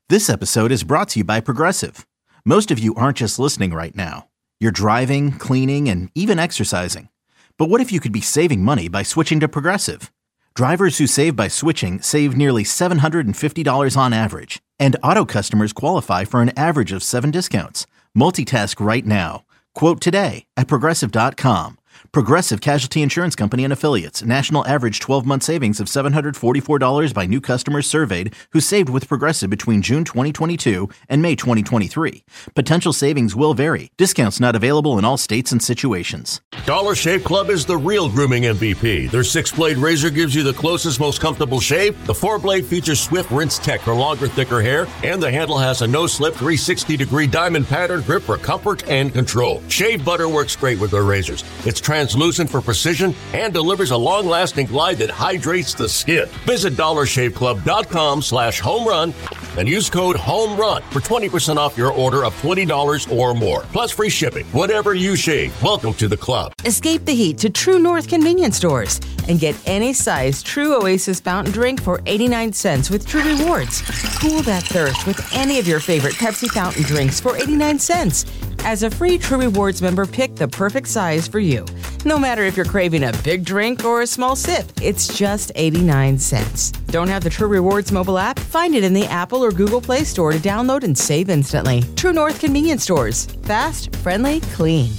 This episode is brought to you by Progressive. Most of you aren't just listening right now. You're driving, cleaning, and even exercising. But what if you could be saving money by switching to Progressive? Drivers who save by switching save nearly $750 on average. And auto customers qualify for an average of 7 discounts. Multitask right now. Quote today at Progressive.com. Progressive Casualty Insurance Company and Affiliates. National average 12-month savings of $744 by new customers surveyed who saved with Progressive between June 2022 and May 2023. Potential savings will vary. Discounts not available in all states and situations. Dollar Shave Club is the real grooming MVP. Their 6-blade razor gives you the closest, most comfortable shave. The 4-blade features swift rinse tech for longer, thicker hair. And the handle has a no-slip 360-degree diamond pattern grip for comfort and control. Shave butter works great with their razors. It's translucent for precision and delivers a long-lasting glide that hydrates the skin. Visit DollarShaveClub.com/homerun and use code HOMERUN for 20% off your order of $20 or more. Plus free shipping. Whatever you shave, welcome to the club. Escape the heat to True North convenience stores and get any size True Oasis fountain drink for 89 cents with True Rewards. Cool that thirst with any of your favorite Pepsi fountain drinks for 89 cents. As a free True Rewards member, pick the perfect size for you. No matter if you're craving a big drink or a small sip, it's just 89 cents. Don't have the True Rewards mobile app? Find it in the Apple or Google Play Store to download and save instantly. True North convenience stores. Fast, friendly, clean.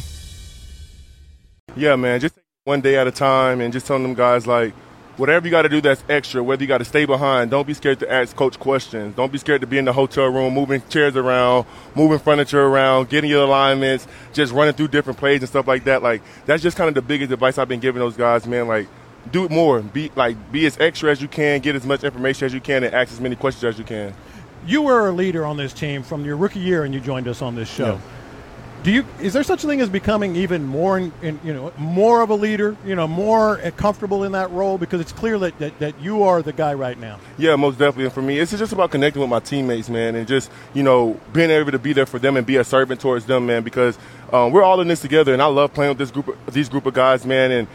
Yeah, man, just one day at a time and just telling them guys, like, whatever you got to do that's extra, whether you got to stay behind, don't be scared to ask coach questions. Don't be scared to be in the hotel room, moving chairs around, moving furniture around, getting your alignments, just running through different plays and stuff like that. Like, that's just kind of the biggest advice I've been giving those guys, man. Like, do it more. Be as extra as you can, get as much information as you can, and ask as many questions as you can. You were a leader on this team from your rookie year, and you joined us on this show. Yeah. Is there such a thing as becoming even more, more of a leader, more comfortable in that role? Because it's clear that you are the guy right now. Yeah, most definitely. And for me, it's just about connecting with my teammates, man, and just, being able to be there for them and be a servant towards them, man, because we're all in this together, and I love playing with these group of guys, man, and,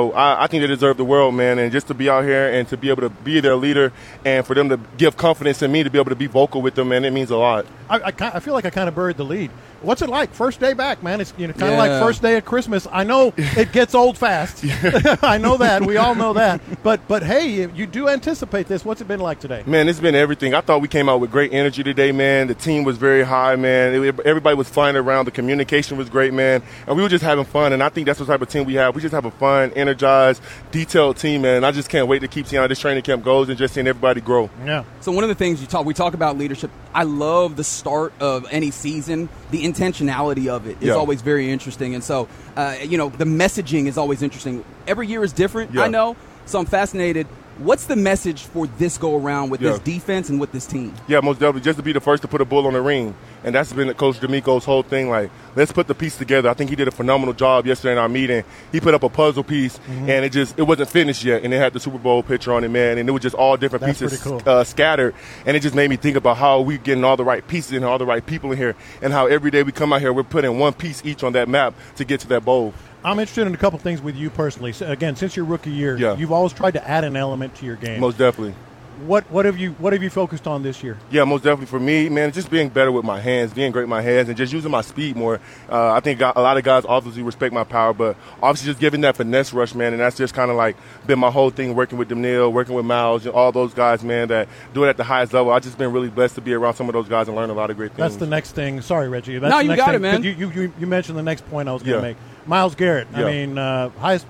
I think they deserve the world, man, and just to be out here and to be able to be their leader and for them to give confidence in me to be able to be vocal with them, man, it means a lot. I feel like I kind of buried the lead. What's it like? First day back, man. It's kind of like first day at Christmas. I know it gets old fast. I know that. We all know that. But hey, you do anticipate this. What's it been like today? Man, it's been everything. I thought we came out with great energy today, man. The team was very high, man. Everybody was flying around. The communication was great, man. And we were just having fun. And I think that's the type of team we have. We just have a fun, energized, detailed team, man. And I just can't wait to keep seeing how this training camp goes and just seeing everybody grow. Yeah. So one of the things we talk about leadership. I love the start of any season. The intentionality of it is always very interesting. And so, the messaging is always interesting. Every year is different, I know. So I'm fascinated. What's the message for this go-around with this defense and with this team? Yeah, most definitely. Just to be the first to put a bull on the ring. And that's been Coach D'Amico's whole thing. Like, let's put the piece together. I think he did a phenomenal job yesterday in our meeting. He put up a puzzle piece, and it wasn't finished yet. And it had the Super Bowl picture on it, man. And it was just all different pieces scattered. And it just made me think about how we getting all the right pieces and all the right people in here, and how every day we come out here, we're putting one piece each on that map to get to that bowl. I'm interested in a couple things with you personally. So again, since your rookie year, you've always tried to add an element to your game. Most definitely. What have you focused on this year? Yeah, most definitely for me, man, just being better with my hands, being great with my hands, and just using my speed more. I think a lot of guys obviously respect my power, but obviously just giving that finesse rush, man, and that's just kind of like been my whole thing, working with Daniil, working with Miles, and all those guys, man, that do it at the highest level. I've just been really blessed to be around some of those guys and learn a lot of great things. That's the next thing. Sorry, Reggie. No, you got it, man. You mentioned the next point I was going to make. Myles Garrett, I mean, highest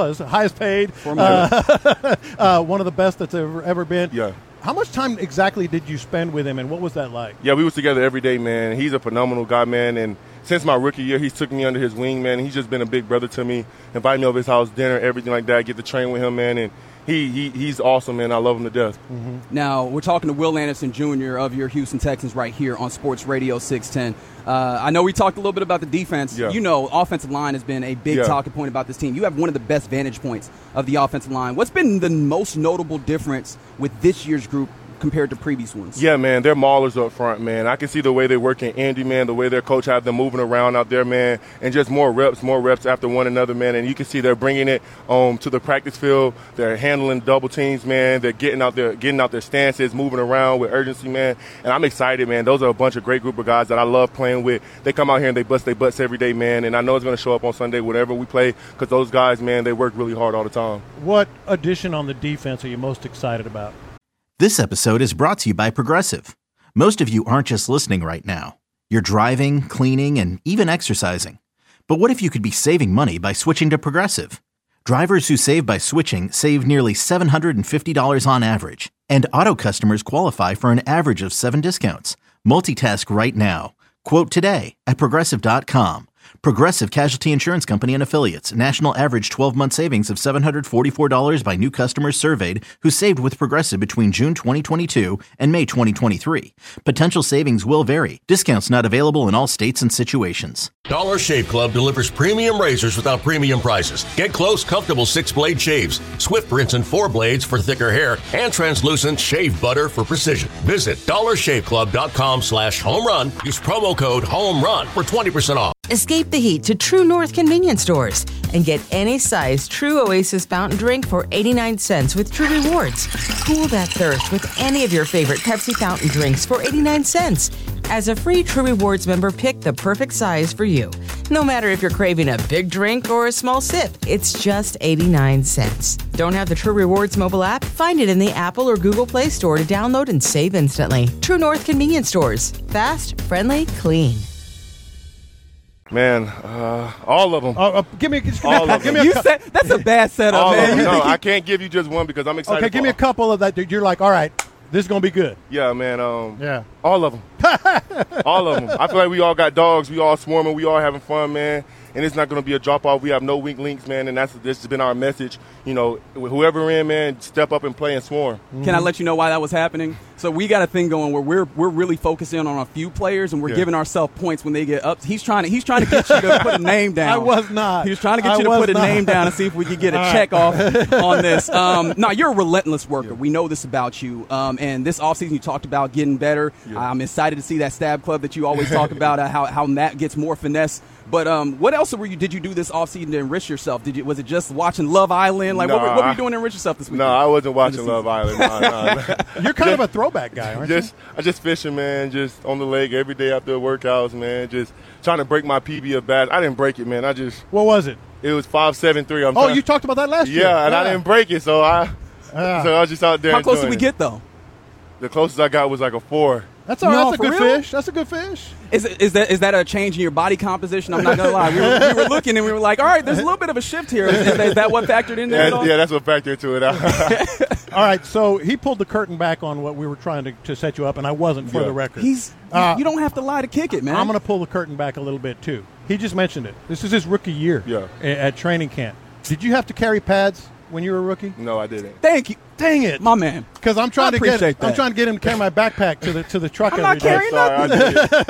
paid, one of the best that's ever been. Yeah. How much time exactly did you spend with him, and what was that like? Yeah, we was together every day, man. He's a phenomenal guy, man, and since my rookie year, he's took me under his wing, man. He's just been a big brother to me, invited me over his house, dinner, everything like that, get to train with him, man, and he's awesome, man. I love him to death. Mm-hmm. Now, we're talking to Will Anderson Jr. of your Houston Texans right here on Sports Radio 610. I know we talked a little bit about the defense. Yeah. You know, offensive line has been a big talking point about this team. You have one of the best vantage points of the offensive line. What's been the most notable difference with this year's group compared to previous ones? Yeah, man, they're maulers up front, man. I can see the way they're working Indy, man, the way their coach have them moving around out there, man, and just more reps after one another, man. And you can see they're bringing it to the practice field. They're handling double teams, man. They're getting out their stances, moving around with urgency, man. And I'm excited, man. Those are a bunch of great group of guys that I love playing with. They come out here and they bust their butts every day, man. And I know it's going to show up on Sunday, whatever we play, because those guys, man, they work really hard all the time. What addition on the defense are you most excited about? This episode is brought to you by Progressive. Most of you aren't just listening right now. You're driving, cleaning, and even exercising. But what if you could be saving money by switching to Progressive? Drivers who save by switching save nearly $750 on average. And auto customers qualify for an average of 7 discounts. Multitask right now. Quote today at Progressive.com. Progressive Casualty Insurance Company and Affiliates. National average 12-month savings of $744 by new customers surveyed who saved with Progressive between June 2022 and May 2023. Potential savings will vary. Discounts not available in all states and situations. Dollar Shave Club delivers premium razors without premium prices. Get close, comfortable 6-blade shaves, swift rinse and 4 blades for thicker hair, and translucent shave butter for precision. Visit dollarshaveclub.com/homerun. Use promo code HOMERUN for 20% off. Escape the heat to True North convenience stores and get any size True Oasis fountain drink for 89 cents with True Rewards. Cool that thirst with any of your favorite Pepsi fountain drinks for 89 cents. As a free True Rewards member, pick the perfect size for you. No matter if you're craving a big drink or a small sip, it's just 89 cents. Don't have the True Rewards mobile app? Find it in the Apple or Google Play Store to download and save instantly. True North convenience stores. Fast, friendly, clean. Man, all of them. Give me all of them. You said that's a bad setup, All man. of them. No, I can't give you just one because I'm excited. Okay, give me a couple of that. You're like, all right, this is gonna be good. Yeah, man. Yeah. All of them. All of them. I feel like we all got dogs. We all swarming. We all having fun, man. And it's not going to be a drop-off. We have no weak links, man, and this has been our message. You know, whoever in, man, step up and play and swarm. Can I let you know why that was happening? So we got a thing going where we're really focusing on a few players, and we're giving ourselves points when they get up. He's trying to get you to put a name down. I was not. He was trying to get you to put a name down and see if we could get a check off on this. No, you're a relentless worker. Yeah. We know this about you. And this offseason you talked about getting better. Yeah. I'm excited to see that stab club that you always talk about, how Matt gets more finesse. But what else did you do this offseason to enrich yourself? Was it just watching Love Island? Like, what were you doing to enrich yourself this weekend? No, I wasn't watching Love Island. No. You're kind of a throwback guy, aren't you? I just fishing, man, just on the lake every day after workouts, man, just trying to break my PB of bass. I didn't break it, man. What was it? It was 5.73. You talked about that last year. Yeah, and I didn't break it, so I was just out there. How close did we get, though? The closest I got was like a 4. That's all right. That's a good fish. That's a good fish. Is that a change in your body composition? I'm not gonna lie. We were looking and we were like, all right, there's a little bit of a shift here. Is that what factored in there? Yeah, that's what factored into it. All right, so he pulled the curtain back on what we were trying to set you up, and I wasn't for the record. You don't have to lie to kick it, man. I'm going to pull the curtain back a little bit too. He just mentioned it. This is his rookie year at training camp. Did you have to carry pads when you were a rookie? No, I didn't. Thank you. Dang it, my man. Because I'm trying to get him to carry my backpack to the truck. I'm not carrying nothing.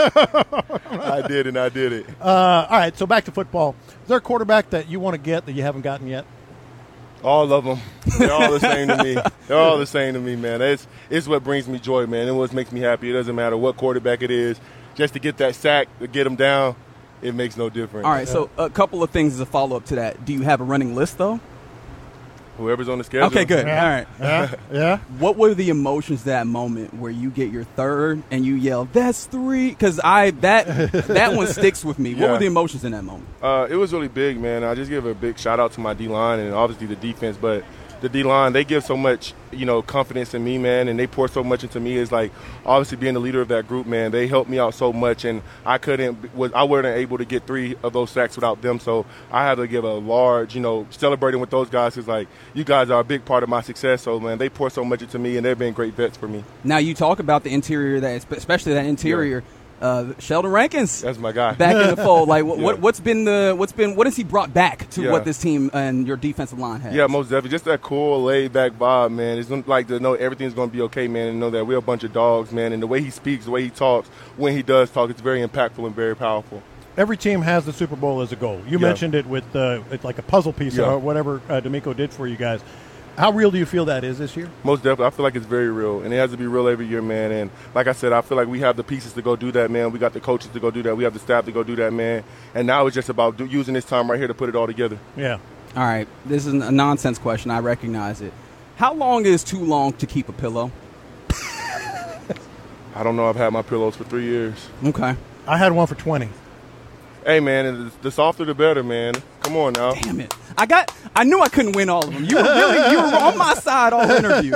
I did it. All right, so back to football. Is there a quarterback that you want to get that you haven't gotten yet? All of them. They're all the same to me. They're all the same to me, man. It's what brings me joy, man. It what makes me happy. It doesn't matter what quarterback it is. Just to get that sack, to get him down, it makes no difference. All right, so a couple of things as a follow-up to that. Do you have a running list, though? Whoever's on the schedule. Okay, good. Yeah. All right. Yeah. What were the emotions that moment where you get your third and you yell, "That's 3"? Because that one sticks with me. What were the emotions in that moment? It was really big, man. I just give a big shout out to my D-line and obviously the defense, but the D-line, they give so much, confidence in me, man, and they pour so much into me. It's like, obviously being the leader of that group, man, they helped me out so much, and I wasn't able to get 3 of those sacks without them, so I had to give a large, celebrating with those guys. It's like, you guys are a big part of my success, so, man, they pour so much into me, and they've been great vets for me. Now, you talk about the interior, especially that interior. Yeah. Sheldon Rankins, that's my guy, back in the fold. Like, what has he brought back to what this team and your defensive line has? Yeah, most definitely. Just that cool, laid back vibe, man. It's like to know everything's going to be okay, man, and know that we're a bunch of dogs, man. And the way he speaks, the way he talks, when he does talk, it's very impactful and very powerful. Every team has the Super Bowl as a goal. You mentioned it with it's like a puzzle piece or whatever D'Amico did for you guys. How real do you feel that is this year? Most definitely. I feel like it's very real, and it has to be real every year, man. And like I said, I feel like we have the pieces to go do that, man. We got the coaches to go do that. We have the staff to go do that, man. And now it's just about using this time right here to put it all together. Yeah. All right. This is a nonsense question. I recognize it. How long is too long to keep a pillow? I don't know. I've had my pillows for 3 years. Okay. I had one for 20. Hey, man, the softer the better, man. Come on now. Damn it. I knew I couldn't win all of them. You were on my side all interview.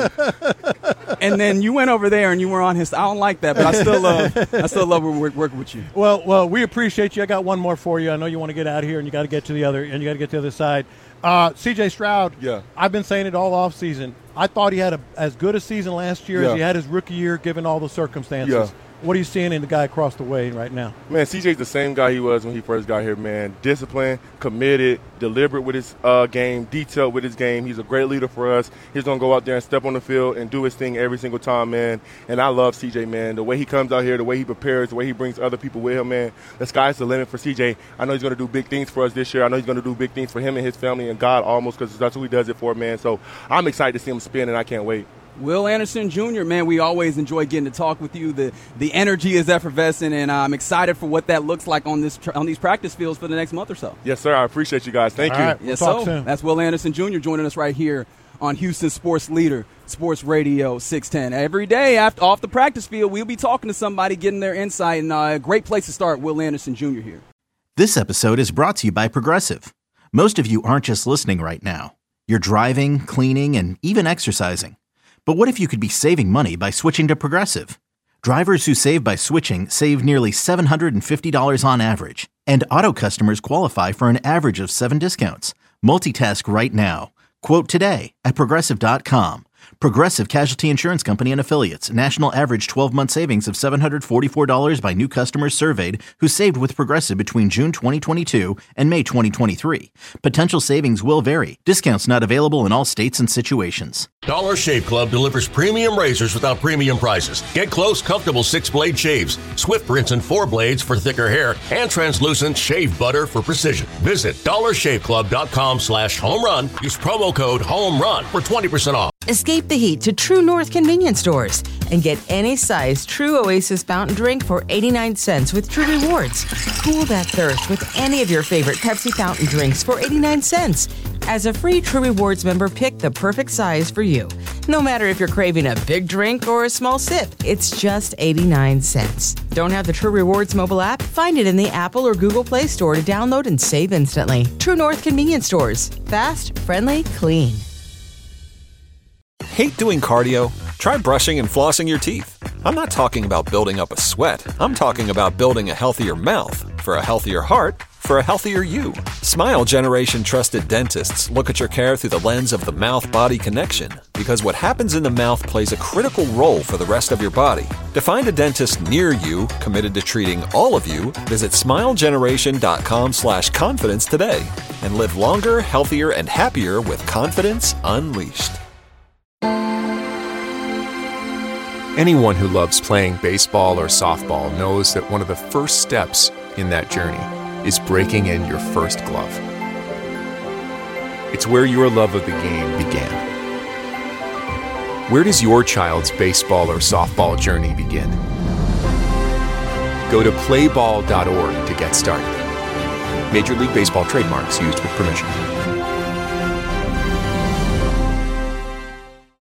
And then you went over there and you were on his. I don't like that, but I still love working with you. Well, we appreciate you. I got one more for you. I know you want to get out of here and you got to get to the other side. C.J. Stroud. Yeah. I've been saying it all off season. I thought he had as good a season last year as he had his rookie year, given all the circumstances. Yeah. What are you seeing in the guy across the way right now? Man, CJ's the same guy he was when he first got here, man. Disciplined, committed, deliberate with his game, detailed with his game. He's a great leader for us. He's going to go out there and step on the field and do his thing every single time, man. And I love CJ, man. The way he comes out here, the way he prepares, the way he brings other people with him, man. The sky's the limit for CJ. I know he's going to do big things for us this year. I know he's going to do big things for him and his family and God almost, because that's who he does it for, man. So I'm excited to see him spin, and I can't wait. Will Anderson Jr., man, we always enjoy getting to talk with you. The energy is effervescent, and I'm excited for what that looks like on these practice fields for the next month or so. Yes, sir. I appreciate you guys. Thank you. Right, yes, we'll talk soon. That's Will Anderson Jr. joining us right here on Houston Sports Leader, Sports Radio 610. Every day off the practice field, we'll be talking to somebody, getting their insight, and a great place to start, Will Anderson Jr. here. This episode is brought to you by Progressive. Most of you aren't just listening right now. You're driving, cleaning, and even exercising. But what if you could be saving money by switching to Progressive? Drivers who save by switching save nearly $750 on average, and auto customers qualify for an average of 7 discounts. Multitask right now. Quote today at Progressive.com. Progressive Casualty Insurance Company and Affiliates. National average 12-month savings of $744 by new customers surveyed who saved with Progressive between June 2022 and May 2023. Potential savings will vary. Discounts not available in all states and situations. Dollar Shave Club delivers premium razors without premium prices. Get close, comfortable 6-blade shaves, swift rinse and 4 blades for thicker hair, and translucent shave butter for precision. Visit dollarshaveclub.com/home run. Use promo code HOMERUN for 20% off. Escape the heat to True North convenience stores and get any size True Oasis fountain drink for 89 cents with True Rewards. Cool that thirst with any of your favorite Pepsi fountain drinks for 89 cents. As a free True Rewards member, pick the perfect size for you. No matter if you're craving a big drink or a small sip, it's just 89 cents. Don't have the True Rewards mobile app? Find it in the Apple or Google Play Store to download and save instantly. True North convenience stores. Fast, friendly, clean. Hate doing cardio? Try brushing and flossing your teeth. I'm not talking about building up a sweat. I'm talking about building a healthier mouth. For a healthier heart, for a healthier you. Smile Generation trusted dentists look at your care through the lens of the mouth-body connection, because what happens in the mouth plays a critical role for the rest of your body. To find a dentist near you committed to treating all of you, visit smilegeneration.com/confidence today and live longer, healthier, and happier with confidence unleashed. Anyone who loves playing baseball or softball knows that one of the first steps in that journey is breaking in your first glove. It's where your love of the game began. Where does your child's baseball or softball journey begin? Go to playball.org to get started. Major League Baseball trademarks used with permission.